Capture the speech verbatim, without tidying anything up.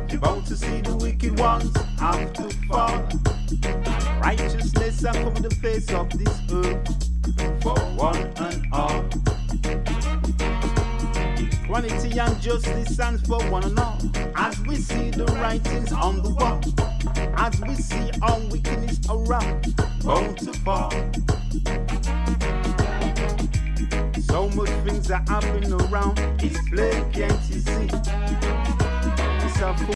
Bound to see the wicked ones have to fall. Righteousness have covered the face of this earth for one and all. Equality and justice stands for one and all. As we see the writings on the wall, as we see our wickedness around, bound to fall. So much things are happening around, it's plain can't you see? It's a